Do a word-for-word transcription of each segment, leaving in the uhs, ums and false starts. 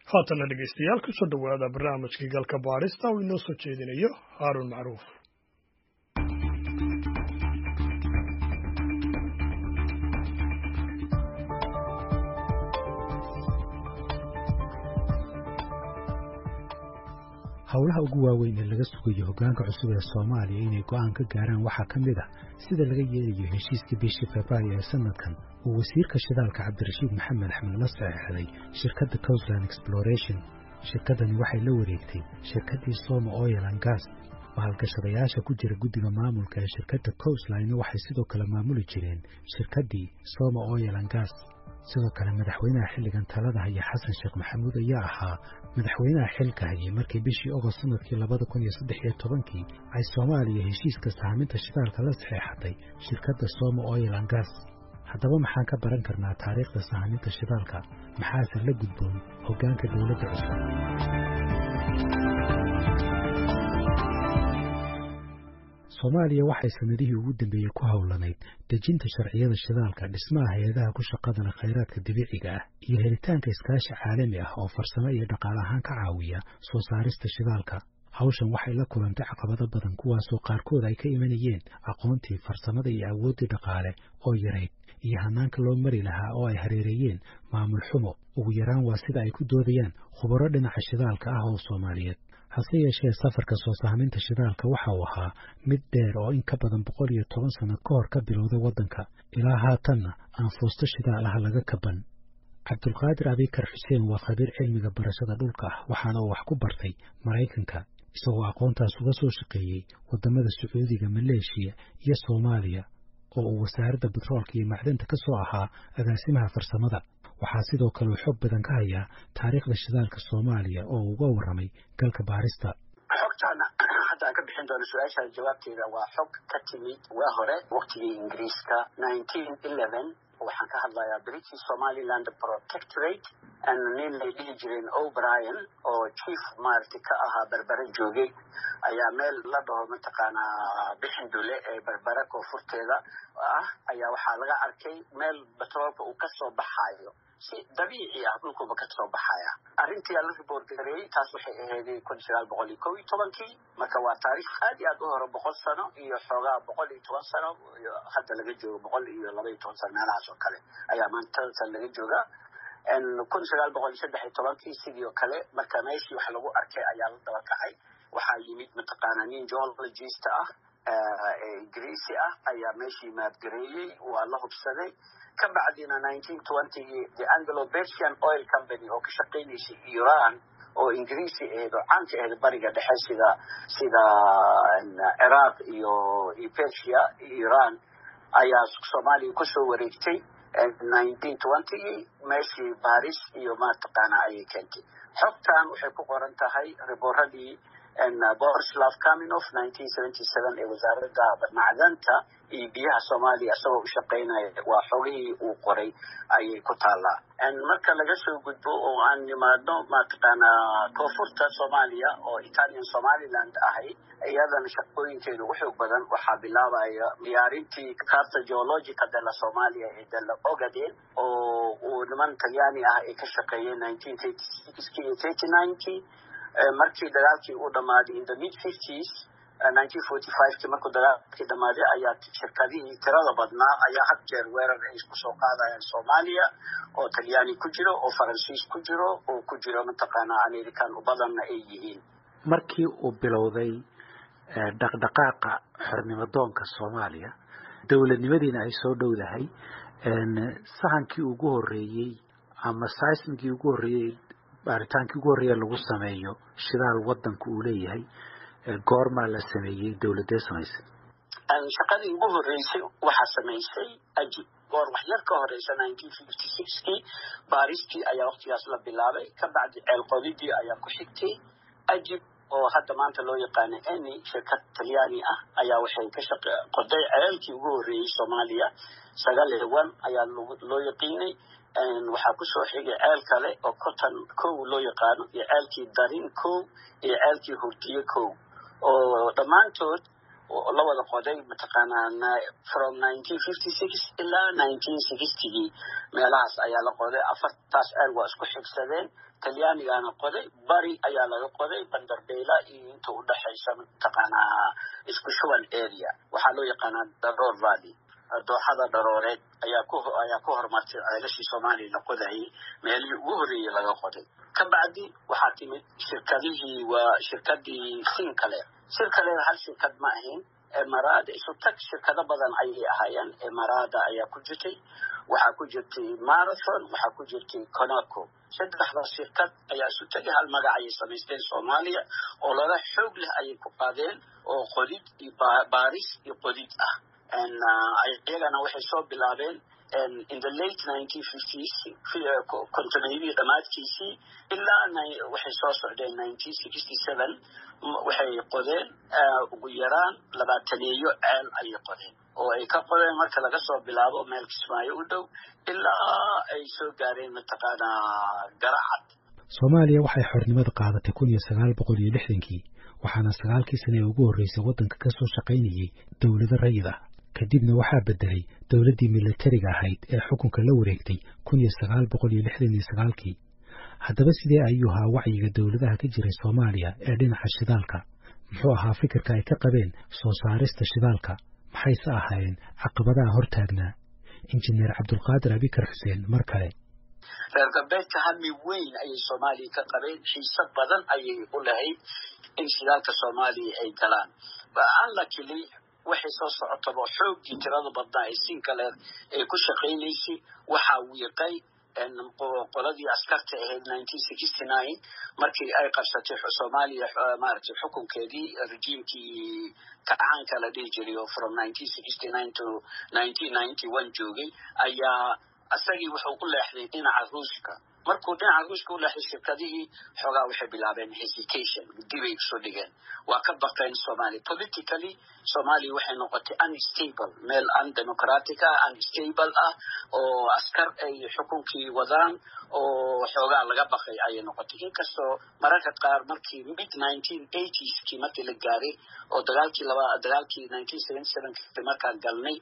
haatana dhegeystayaal ku soo dhawaada barnaamijkii galka baarista oo inoo soo jeedinayo Haarun Macruuf. howlaha ugu waaweyn ee laga sugayo hoggaanka cusub ee Soomaaliya inay go'aan ka gaaraan waxaa ka mid ah sida laga yeelayo heshiiska bishii Febraayo ee sanadkan uu wasiirka shidaalka Cabdirashiid Maxamed Axmed la saxiixday shirkadda Coastline Exploration. shirkaddani waxay la wareegtay shirkaddii Soma Oil and Gas. maalgashadayaasha ku jira guddiga maamulka ee shirkadda Coastline waxay sidoo kale maamuli jireen shirkaddii Soma Oil and Gas. sidoo kale madaxweynaha xilligan talada haya Xasan Sheekh Maxamuud ayaa ahaa madaxweynaha xilka hayay markii bishii August sanadkii labada kun iyo saddex iyo tobankii ay Soomaaliya heshiiska sahminta shidaalka la saxiixatay shirkadda Soma Oil and Gas. haddaba maxaan ka baran karnaa taariikhda sahminta shidaalka maxaase la gudboon hoggaanka dowladda cusub? Soomaaliya waxay sanadihii ugu dambeeyay ku hawlanayd dejinta sharciyada shidaalka, dhismaha hay'adaha ku shaqada leh kheyraadka dabiiciga ah iyo helitaanka iskaashi caalami ah oo farsamo iyo dhaqaale ahaan ka caawiya soo saarista shidaalka. hawshan waxay la kulantay caqabado badan kuwaasoo qaarkood ay ka imanayeen aqoontii farsamada iyo awooddii dhaqaale oo yarayd iyo hanaanka loo mari lahaa oo ay hareereeyeen maamul xumo. ugu yaraan waa sida ay ku doodayaan khubaro dhinaca shidaalka ah oo Soomaaliyeed. hase yeeshee safarka soo sahminta shidaalka waxa uu ahaa mid dheer oo in ka badan boqol iyo toban sano ka hor ka bilowday waddanka ilaa haatanna aan foosto shidaal ah laga kaban. Cabdulqaadir Abikar Xuseen waa khabiir cilmiga barashada dhulka ah waxaana uu wax ku bartay Maraykanka isagoo aqoontaas uga soo shaqeeyey wadamada Sacuudiga, Maleeshiya iyo Soomaaliya oo uu wasaaradda Batroolka iyo Macdanta ka soo ahaa agaasimaha farsamada. waxaa sidoo kale uu xog badan ka hayaa taariikhda shidaalka Soomaaliya oo uga warramay galka baarista. xogtaana hadda aan ka bixin doono su-aasha jawaabteeda waa xog ka timid waa hore waqtigii Ingiriiska nineteen eleven. waxaan ka hadlayaa British Somaliland Protectorate and nin la dhihi jireen O'Brien oo chief maarti ka ahaa Berbera joogay ayaa meel la dhaho mataqaanaa bixin dule ee Berbera koonfurteeda ah ayaa waxaa laga arkay meel batroolka uu ka soo baxayo si dabiici ah dhulkuba ka soo baxaya. arrintii la report gareeyay taas waxay ahayd kun sagaal boqol iyo kow iyo tobankii. marka waa taariikh aad iyo aad u hore boqol sano iyo xoogaa boqol iyo toban sano hadda laga joogo boqol iyo laba iyo toban sano meelahaas oo kale ayaa maanta laga joogaa. kun sagaal boqol iyo saddex iyo tobankii sidoo kale marka meeshii wax lagu arkay ayaa la daba kacay. waxaa yimid mataqaanaa nin geologist ah ee Ingiriisi ah ayaa meeshii maadgareeyey waa la hubsaday. ka bacdina nineteen twenty the Anglo-Persian Oil Company oo ka shaqeynaysay Iran oo Ingiriisi ahayd oo caan ka ahayd bariga dhexe sida sida Iraq iyo Persia Iran ayaa Soomaaliya ku soo wareegtay nineteen twenty meeshii Paris iyo mataqaanaa ayay keentay. xogtan waxay ku qoran tahay riboorradii Borislav Kaminov nineteen seventy-seven ee wasaaradda macdanta iyo biyaha Soomaaliya asagoo u shaqeynaya waa xogihii uu qoray ayay ku taallaa. marka laga soo gudbo oo aan nimaadno mataqaanaa koonfurta Soomaaliya oo Italian Somaliland ahay iyadana shaqooyinkeedu wuxuu badan waxaa bilaabaya diyaarintii Carta Geologica della Somalia ee dalla Ogaden oo uu niman Talyaani ah ay ka shaqeeyeen nineteen thirty-six iyo thirty-nine markii dagaalkii uu dhamaaday in the mid fifties nineteen forty-five markuu dagaalkii dhamaaday ayaa shirkadihii tirada badnaa ayaa had jeer weerar ay isku soo qaadayaan Soomaaliya oo Talyaani ku jiro oo Faransiis ku jiro oo ku jiro mataqaanaa American u badanna ay yihiin. markii uu bilowday dhaqdhaqaaqa xornimo-doonka Soomaaliya dowladnimadiina ay soo dhowdahay sahankii ugu horeeyay ama seismigii ugu horeeyay baaritaankii ugu horeeyay lagu sameeyo shidaal waddanku uu leeyahay goorma la sameeyay dowladda samaysay. shaqadii ugu horeysay waxaa samaysay Ajib goor wax yar ka horeysa nineteen fifty-six kii baaristii ayaa waqtigaas la bilaabay. ka bacdi ceel qodidii ayaa ku xigtay. Ajib oo hadda maanta loo yaqaano Eni shirkad Talyaani ah ayaa waxay ka shaqeey qoday ceelkii ugu horeeyay Soomaaliya sagaal iyo toban ayaa loo yaqiinay. waxaa ku soo xigay ceel kale oo Cotton kow loo yaqaano iyo ceelkii Darin kow iyo ceelkii Hurtiye kow oo dhammaantood la wada qoday mataqaanaa from nineteen fifty-six ilaa nineteen sixty meelahaas ayaa la qoday. afartaas ceel waa isku xigsadeen talyaanigaana qoday bari ayaa laga qoday bandarbeela iyo inta u dhaxaysa mataqaanaa isku shuban area waxaa loo yaqaanaa Daroor Valley dooxada darooreed ayaa ku ayaa ku hormartay ceelashii Soomaaliya la qodayay meelihii ugu horreeyay laga qoday ka bacdi waxaa timid shirkadihii waa shirkadii Sinkale Sinkale hal shirkad ma ahayn Emarada isu tag shirkado badan ayay ahaayeen Emarada ayaa ku jirtay waxaa ku jirtay Marathon waxaa ku jirtay Conoco saddexda shirkad ayaa isu tagay hal magac ay samaysteen Soomaaliya oo lala xoog leh ayay ku qaadeen oo qodid iyo baaris iyo qodid ah and ayagana waxay soo bilaabeen in the late nineteen fifties kontonayadii dhamaadkiisii ilaa waxay soo socdeen nineteen sixty-seven waxay qodeen ugu yaraan labaataneeyo ceel ayay qodeen oo ay ka qodeen marka laga soo bilaabo meel Kismaayo u dhow ilaa ay soo gaareen mataqaanaa Garacad. Soomaaliya waxay xornimada qaadatay kun iyo sagaal boqol iyo lixdankii waxaana sagaalkii sane ee ugu horreysay waddanka ka soo shaqaynayay dawlado rayid ah kadibna waxaa bedelay dawladdii militariga ahayd ee xukunka la wareegtay kun iyo sagaal boqol iyo lixdan iyo sagaalkii haddaba sidee ayuu ahaa wacyiga dawladaha ka jiray Soomaaliya ee dhinaca shidaalka muxuu ahaa fikirka ay ka qabeen soo saarista shidaalka maxayse ahaayeen caqabadaha hortaagnaa injineer Cabdulqaadir Abikar Xuseen mar kale reer galbeedka hami weyn ayay Soomaaliya ka qabeen xiisa badan ayay u lahayd in shidaalka Soomaaliya ay galaan unluckily waxay soo socotaba xoogii tirada badnaa ee Sinkale ee ku shaqaynaysay waxaa wiiqay qoladii askarta ahayd nineteen sixty-nine markii ay qabsatay Soomaaliya maaragtay xukunkeedii rejiimkii kacaanka la dhihi jiray from nineteen sixty-nine to nineteen ninety-one joogay ayaa asagii wuxuu u leexday dhinaca Ruushka markuu dhinaca Ruushka u leexday shirkadihii xoogaa waxay bilaabeen hesitation dibay soo dhigeen waa ka baqeen Soomaaliya politically Soomaaliya waxay noqotay unstable meel undemocratic ah unstable ah oo askar ay xukunkii wadaan oo xoogaa laga baqay ayay noqotay inkastoo mararka qaar markii mid nineteen eighties kii markii la gaaray oo dagaalkii laba dagaalkii nineteen seventy-seven markaan galnay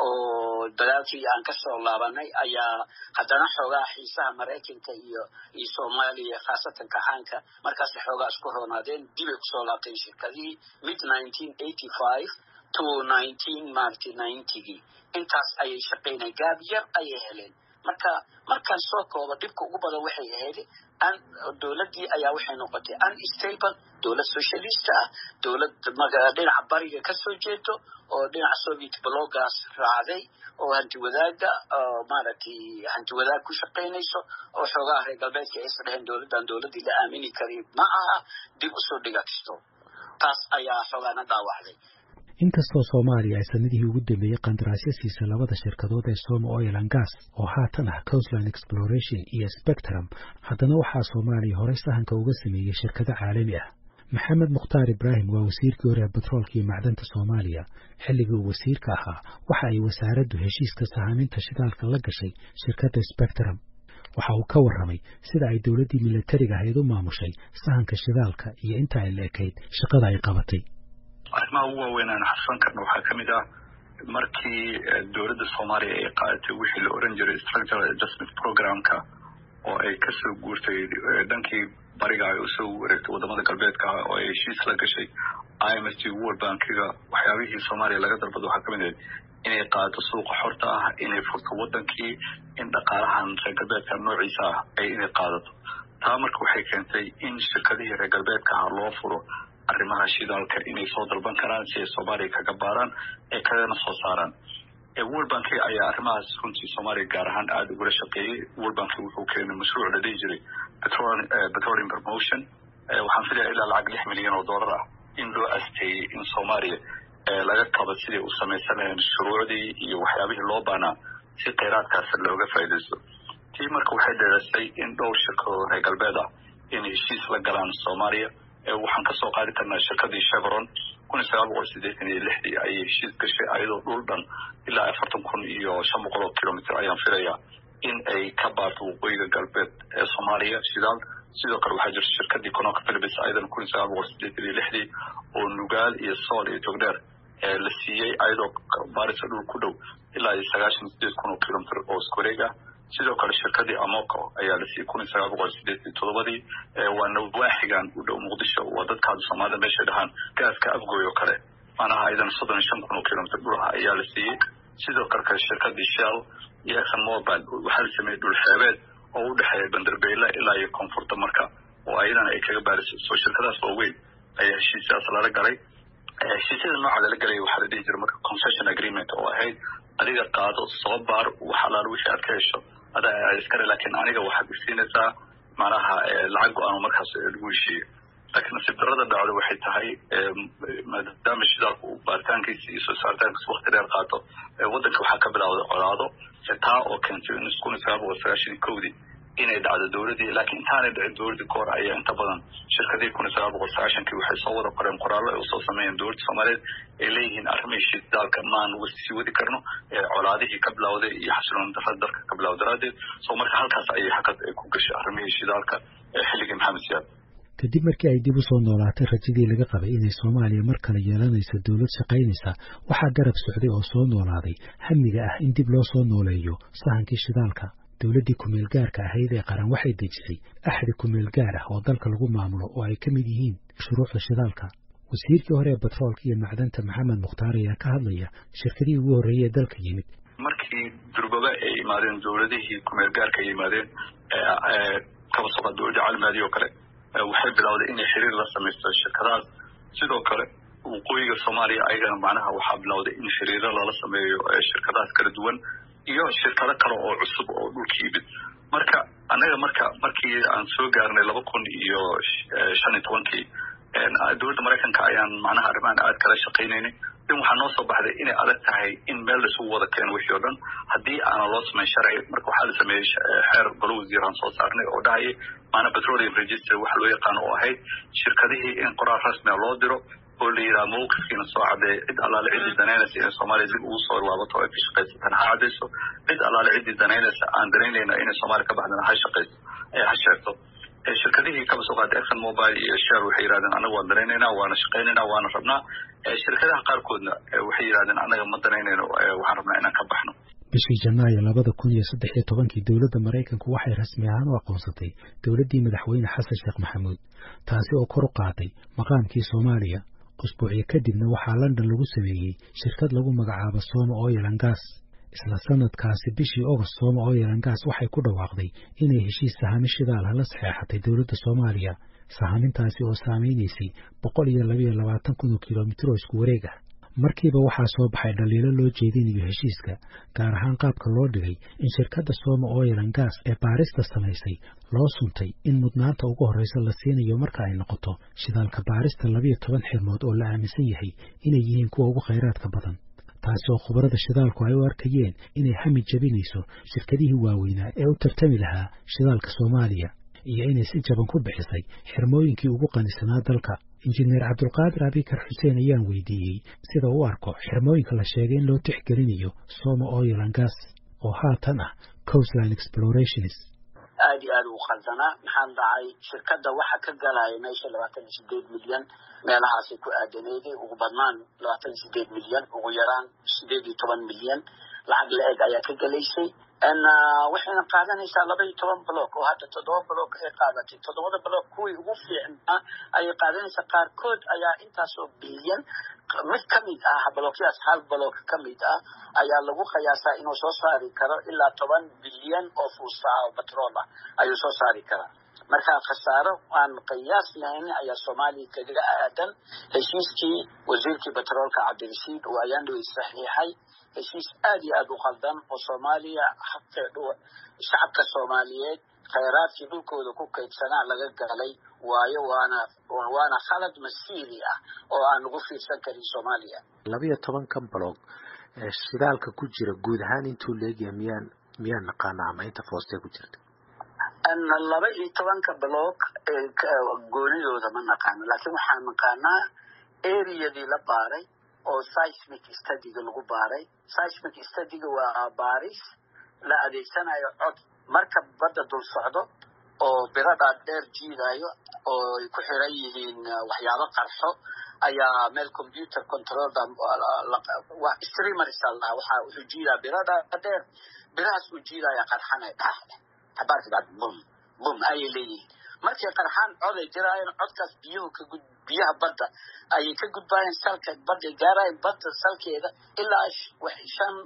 oo dagaalkii aan ka soo laabanay ayaa haddana xoogaa xiisaha Mareykanka iyo iyo Soomaaliya khaasatan kacaanka markaas xoogaa isku roonaadeen dibay ku soo laabteen shirkadihii mid nineteen eighty-five to nineteen ninety intaas ayay shaqeynay gaab yar ayay heleen marka markaan soo koobo dhibka ugu badan waxay ahayd an dawladdii ayaa waxay noqotay unstable dawlad socialist ah dawlad dhinaca bariga ka soo jeedo oo dhinaca Soviet blockers raacday oo hanti wadaaga maaragtay hanti wadaag ku shaqeynayso oo xoogaa reer galbeedka ay isdhaheen dawladdan dawladdii la aamini karin ma aha dib u soo dhigatisto taas ayaa xoogaana dhaawacday inkastoo Soomaaliya ay sanadihii ugu dambeeyay qandaraasyo siisay labada shirkadood ee Soma Oil and Gas oo haatan ah Coastline Exploration iyo Spectrum haddana waxaa Soomaaliya horey sahanka uga sameeyay shirkado caalami ah Maxamed Mukhtaar Ibraahim waa wasiirkii hore ee Batroolka iyo Macdanta Soomaaliya xilligii uu wasiirka ahaa waxa ay wasaaraddu heshiiska sahaminta shidaalka la gashay shirkadda Spectrum waxa uu ka warramay sida ay dawladdii militariga ahayd u maamushay sahanka shidaalka iyo inta ay leekayd shaqada ay qabatay arrimaha ugu waaweyn aan xasuusan karno waxaa ka mid ah markii dawladda Soomaaliya ay qaadatay wixii la oran jiray structural adjustment programka oo ay ka soo guurtay dhankii bariga ay usoo wareegtay wadamada galbeedka oo ay heshiis la gashay I M F World Bankiga waxyaabihii Soomaaliya laga dalbado waxaa ka mid ah inay qaadato suuqa xorta ah inay furto wadankii in dhaqaalahan reer galbeedka noociisa ah ay inay qaadato taa marka waxay keentay in shirkadihii reer galbeedka ah loo furo arrimaha shidaalka inay soo dalban karaan si ay Soomaaliya kaga baaraan ee kalena soo saaraan World Bank ayaa arrimahaas runtii Soomaaliya gaar ahaan aad uga shaqeeyay World Bank wuxuu keenay mashruuc la dhihi jiray petroleum promotion waxaan filayaa ilaa lacag lix milyan oo dollar ah in loo asteeyay in Soomaaliya laga kabo sidii u samaysanayeen shuruucdii iyo waxyaabihii loo baanaa si kheyraadkaas looga faa'iideysto tii marka waxay dheeraysay in dhowr shirkadood reer galbeed ah in heshiis la galaan Soomaaliya waxaan kasoo qaadi karnaa shirkadii Chevron kun iyo sagaal boqol siddeetan iyo lixdii ayay heshiis gashay ayadoo dhul dhan ilaa afartan kun iyo shan boqol oo kilomitir ayaan filayaa in ay ka baarto waqooyiga galbeed ee Soomaaliya shidaal sidoo kale waxaa jirta shirkadii Conoco Phillips ayadan kun iyo sagaal boqol siddeetan iyo lixdii oo Nugaal iyo Sool iyo Togdheer la siiyey ayadoo baarisa dhul ku dhow ilaa iyo sagaashan iyo siddeed kun oo kilomitir oo isku wareeg ah sidoo kale shirkadii Amoco ayaa la siiyey kun iyo sagaal boqol sideed iyo toddobadii waana waaxigan u dhow Muqdisho waa dadka Soomaalida meesha dhahan gaaska afgooyo kale manaha aydan soddon iyo shan kun oo kiiloomitir dhul ah ayaa la siiyey sidoo kale shirkadii Shell iyo ExxonMobil waxaa la sameeyay dhul xeebeed oo u dhaxeeya Bandarbeyle ilaa iyo koonfurta marka oo aydan ay kaga baariso soo shirkadaas waaweyn ayaa heshiiskaas lala galay heshiisyada nooca la galay waxaa la dhihi jiray marka concession agreement oo ahayd adiga qaado soo baar waxa la wixii aad ka hesho adaa iskare laakiin aniga waxaad siinaysaa macnaha lacag go'aan markaas lagu heshiiyo laakiin sibrada dhacdo waxay tahay maadaama shidaalku baaritaankiisa iyo soo saaritaankiisa waqti dheer qaato waddanka waxaa ka bilowday colaado taa oo keentay in kun iyo sagaal boqol sagaashan iyo kowdii inay dhacdo dowladii laakiin intaanay dhicin dowladii koor ayaa inta badan shirkadii kun iyo sagaal boqol sagaashankii waxay soo wada qoreen qoraallo ay usoo sameeyeen dowladda Soomaaliyeed ay leeyihiin arrimihii shidaalka maan sii wadi karno colaadihii ka bilowday iyo xasiloon darrada dalka ka bilowday daraaddeed soo marka halkaas ayay xaqad ay ku gashay arrimihii shidaalka xilligii Maxamed Siyaad kadib markii ay dib u soo noolaatay rajadii laga qabay inay Soomaaliya mar kale yeelanayso dawlad shaqaynaysa waxaa garab socday oo soo noolaaday hamiga ah in dib loo soo nooleeyo sahankii shidaalka dawladdii kumeel gaarka ahayd ee qaran waxay dejisay axdi kumeel gaar ah oo dalka lagu maamulo oo ay ka mid yihiin shuruucda shidaalka wasiirkii hore ee batroolka iyo macdanta Maxamed Mukhtaar ayaa ka hadlaya shirkadii ugu horreeyay ee dalka yimid markii durbaba ay yimaadeen dawladihii kumeel gaarka ay yimaadeen kaba soo qaad dawladda caalamiga oo kale waxay bilowday inay xiriir la samaysto shirkadaas sidoo kale waqooyiga Soomaaliya ayagana macnaha waxaa bilowday in xiriiro lala sameeyo shirkadaas kala duwan iyo shirkado kale oo cusub oo dhulka yimid marka anaga marka markii aan soo gaarnay laba kun iyo shan iyo tobankii dowladda Mareykanka ayaan macnaha arrimahan aad kala shaqaynaynay in waxaa noo soo baxday inay adag tahay in meel la isugu wada keeno wixii oo dhan haddii aanan loo samayn sharci marka waxaa la sameeyey xeer golo wasiiraan soo saarnay oo dhahayay maana petroleum register wax loo yaqaano oo ahayd shirkadihii in qoraal rasmi ah loo diro oo la yidhaha mawqifkiina soo caddeeya cid allaale ciddii danaynaysa inay Soomaaliya dib ugu soo laabato ay ka shaqaysatan ha caddayso cid allaale ciddii danaynaysa aan danaynayna inay Soomaaliya ka baxdana ha shaqayso ha sheegto shirkadihii kaba soo qaatay ExxonMobil iyo Shell waxay yiraahdeen anaga waan danaynaynaa waana shaqaynaynaa waana rabnaa shirkadaha qaarkoodna waxay yiraahdeen anaga ma danaynayno waxaan rabnaa inaan ka baxno bishii Janaayo labada kun iyo saddex iyo tobankii dowladda Mareykanku waxay rasmi ahaan u aqoonsatay dowladdii madaxweyne Xasan Sheekh Maxamuud taasi oo kor u qaaday maqaamkii Soomaaliya usbuucyo kadibna waxaa London lagu sameeyey shirkad lagu magacaabo Soma Oil and Gas isla sanadkaasi bishii August Soma Oil and Gas waxay ku dhawaaqday inay heshiis sahami shidaal la saxeexatay dowladda Soomaaliya sahamintaasi oo saameynaysay boqol iyo laba iyo labaatan kun oo kiiloomitir oo isku wareeg ah markiiba waxaa soo baxay dhaliilo loo jeedinayo heshiiska gaar ahaan qaabka loo dhigay in shirkadda Soma Oil and Gas ee baarista samaysay loo suntay in mudnaanta ugu horreysa la siinayo marka ay noqoto shidaalka baarista laba iyo toban xirmood oo la aaminsan yahay inay yihiin kuwa ugu khayraadka badan taasi oo khubarada shidaalku ay u arkayeen inay hami jabinayso shirkadihii waaweynaa ee u tartami lahaa shidaalka Soomaaliya iyo inay si jaban ku bixisay xirmooyinkii ugu qanisanaa dalka injineer Cabdulqaadir Abikar Xuseen ayaan weydiiyey sida uu arko xirmooyinka la sheegay in loo tixgelinayo Soma Oil and Gas oo haatan ah Coastline Explorations aad iyo aad u khaldana maxaa dhacay shirkadda waxa ka galaya meesha labaatan iyo sideed milyan meelahaas ku aadaneeyay ugu badnaan labaatan iyo sideed milyan ugu yaraan sideed iyo toban milyan lacag la-eg ayaa ka galaysay ana waxayna qaadanaysaa laba iyo toban block oo hadda toddoba block ay qaadatay toddobada block kuwii ugu fiicnaa ayay qaadanaysaa qaarkood ayaa intaasoo bilyan mid ka mid ah blockyaas hal block ka mid ah ayaa lagu qiyaasaa inuu soo saari karo ilaa toban bilyan oo fuusta oo batrool ah ayuu soo saari karaa marka khasaaro aan qiyaas lahayn ayaa Soomaaliya kaga aadan heshiiskii wasiirkii batroolka Cabdirashiid oo ayaan dhawey saxiixay heshiis aad iyo aad u khaldan oo Soomaaliya xaqeedu shacabka Soomaaliyeed khayraadkii dhulkooda ku kaydsanaa laga galay waayo waana waana khalad masiiri ah oo aan ugu fiirsan karin Soomaaliya laba iyo toban kan block shidaalka ku jira guud ahaan intuu leeyahay miyaan miyaan naqaanaa ama inta foostay ku jirta أن لبا يتوانك بلوك قوليو زمان نقانا لكن وحان نقانا area دي لباري أو seismic study لغو باري seismic study وباريس لا أديسانا يعود مركب بدا دول صعدو أو برادا دير جيدايو أو يكو حريهين وحيالا قرحو ayaa meel computer control waa streamer isla waxa uu jiidaa birada dheer birahaas uu jiidaya qarxanay dhaxle habarka bad bum bum ay leeyihiin markii qarxan cod ay jiraan codkaas biyo ka gud biyaha badda ay ka gudbayaan salka badda gaarayaan badda salkeeda ilaa shan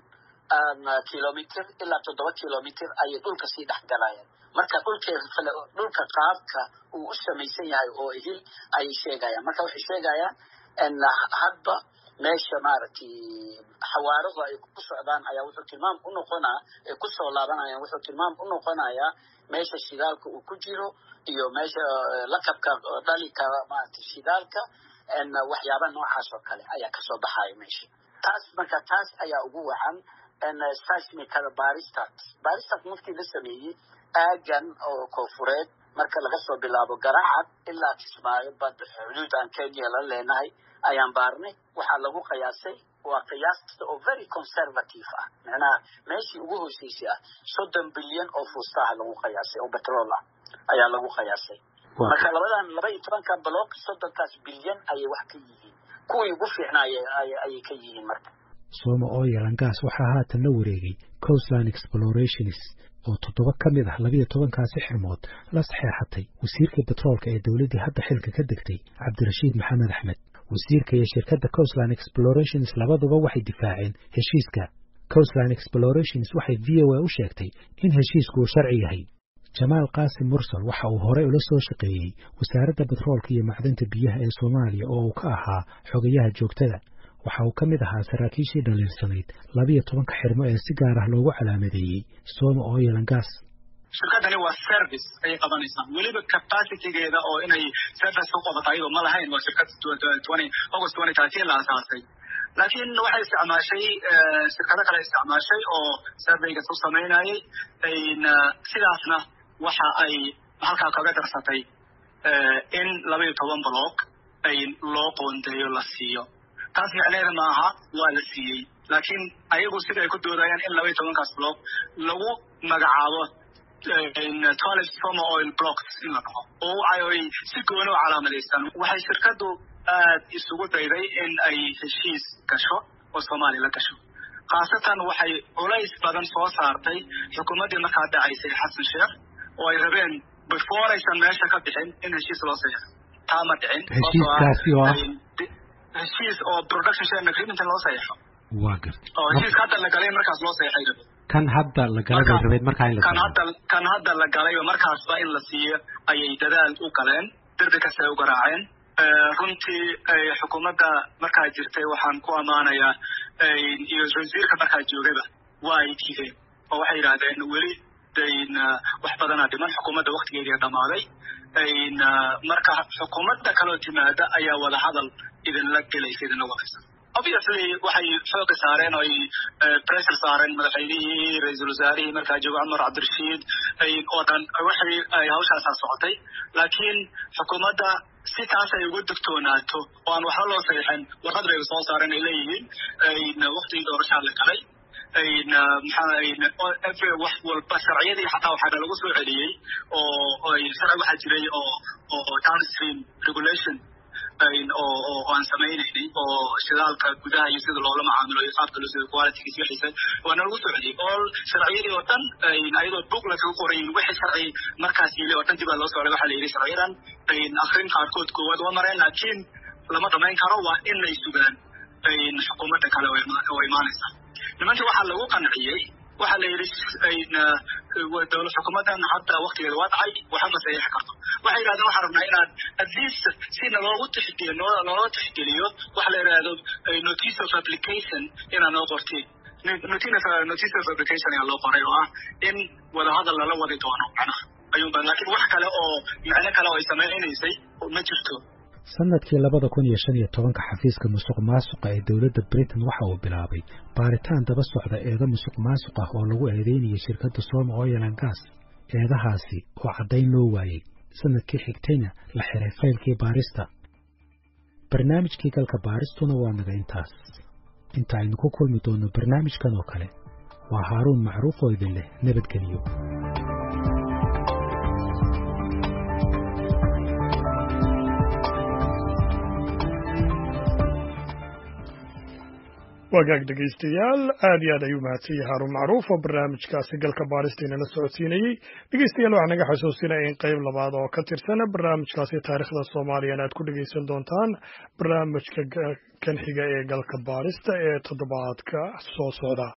kilometer ilaa toddoba kilometer ay dhulka sii dhaxgalayaan marka dhulka dhulka qaabka uu u samaysan yahay oo ihil ay sheegayaan marka waxay sheegayaan in hadba meesha maaragtay xawaaraha ay ku socdaan ayaa wuxuu tilmaam u noqonaa ee ku soo laabanayaan wuxuu tilmaam u noqonayaa meesha shidaalka uu ku jiro iyo meesha lakabka dhalika maaragtay shidaalka in waxyaabo noocaas oo kale ayaa ka soo baxay meesha taas marka taas ayaa ugu wacan in seismic baristat baristat markii la sameeyay aagan oo koonfureed marka laga soo bilaabo Garacad ilaa Kismaayo bad xuduud aan Kenya la leenahay ayaan baarnay waxa lagu qiyaasay waa qiyaas oo very conservative ah macna meeshii ugu hooseysay ah soddon bilyan oo fuustaha lagu qiyaasay oo petrol ah ayaa lagu qiyaasay marka labadan laba iyo toban ka block soddonkaas bilyan ay wax ka yihiin kuwii ugu fiicnaayay ay ka yihiin marka Soma Oil and Gas waxa haatan la wareegay Coastline Explorations oo toddoba ka mid ah laba iyo toban kaasi xirmood la saxeexatay wasiirka petroolka ee dawladda hadda xilka ka degtay Cabdirashiid Maxamed Axmed wasiirka iyo shirkadda Coastline Explorations labaduba waxay difaaceen heshiiska Coastline Explorations waxay V O A u sheegtay in heshiisku uu sharci yahay Jamaal Qaasim Mursal waxa uu hore ula soo shaqeeyay wasaaradda petroolka iyo macdanta biyaha ee Soomaaliya oo uu ka ahaa xogayaha joogtada waxa uu kamid ahaa saraakiishii dhalinsanayd laba iyo toban ka xirmo ee si gaar ah loogu calaamadeeyay Soma Oil and Gas shirkadani waa service ay qabanaysaa waliba capacity-geeda oo inay service ku qabato ayadoo ma lahayn waa shirkad August twenty thirteen la asaasay laakiin waxay isticmaashay shirkado kale isticmaashay oo survey-ga soo sameynayay sidaasna waxa ay halkaa kaga darsatay in laba iyo toban block ay loo qoondeeyo la siiyo taas macnaheedu maaha waa la siiyey laakiin ayagu sida ay ku doodayaan in laba iyo tobankaas block lagu magacaabo twelve Soma Oil blocks in la dhaho oo ay si gooni u calaamadeystaan waxay shirkadu aad isugu dayday in ay heshiis gasho oo Soomaaliya la gasho khaasatan waxay culays badan soo saartay xukuumadii markaa dhacaysay Xasan Sheekh oo ay rabeen before aysan meesha ka bixin in heshiis loo saxeexo taa ma dhicin heshiiskaasi oo heshiis oo production sharing agreement loo saxeexo waa gartay oo heshiis hadda la galay markaas loo saxeexay kan hadda la galay rabay markaa in la kan hadda kan hadda la galay markaas ba in la siiyo ayay dadaal u galeen darbi kasta ay u garaaceen runtii xukuumadda markaa jirtay waxaan ku amaanayaa iyo wasiirka markaa joogaba waa ay diideen oo waxay yiraahdeen weli dayn wax badan ah dhiman xukuumadda waqtigeedii dhamaaday marka xukuumadda kale oo timaada ayaa wada hadal idin la galaysa idin la wadaysa obviously waxay xoog saareen oo pressure saareen madaxweynihii ra'iisul wasaarihii markaa jooga Cumar Cabdirashiid oo dhan waxay ay hawshaas socotay laakiin xukuumadda si taas ay ugu degtoonaato oo aan waxa loo saxeexin warqad ay soo saareen ay leeyihiin waqtigii doorashada la galay maxaa every wax walba sharciyadii xataa waxaa lagu soo celiyay oo ay sharci waxa jiray oo oo downstream regulation oo aan sameeynay oo shidaalka gudaha iyo sida loola macaamilo iyo qaabka loo soo quality-giisa wixii waana lagu soo celiyay all sharciyadii oo dhan ayadoo booklet ku qoran wixii sharci markaas yiri oo dhan dib loo soo celiyay waxa la yiri sharciyadan akhrin qaarkood koowaad waa mareen laakiin lama dhamayn karo waa in ay sugaan xukuumadda kale oo imaanaysa nimanka waxa lagu qanciyay waxa la yiri dawladda xukuumaddan hadda waqtigeeda waa dhacay waxa ma saxiix karto waxay yiraahdeen waxa rabnaa inaad at least si loogu tixgeliyo loogu tixgeliyo waxa la yiraahdo notice of application inaan loo qortay notice of application ayaa loo qoray oo ah in wada hadal lala wadi doono macnaha ayuu baan laakiin wax kale oo macna kale oo ay sameeynaysay ma jirto sanadkii labada kun iyo shan iyo tobanka xafiiska musuqmaasuqa ee dawladda Britain waxa uu bilaabay baaritaan daba socda eedo musuqmaasuq ah oo lagu eedeynayay shirkadda Soma Oil and Gas eedahaasi oo caddayn loo waayay sanadkii xigtayna la xiray faylkii baarista barnaamijkii galka baaristuna waa naga intaas inta aynu ku kulmi doono barnaamijkan oo kale waa Haaruun Macruuf oo idin leh nabadgelyo wagaag dhegaystayaal aad iyo aad ayuu mahadsan yahay Haarun Macruuf oo barnaamijkaasi galka baarista inala socodsiinayay dhegaystayaal waxaan naga xasuusinaya in qayb labaad oo ka tirsan barnaamijkaasi taariikhda Soomaaliya aad ku dhagaysan doontaan barnaamijka kan xiga ee galka baarista ee toddobaadka soo socda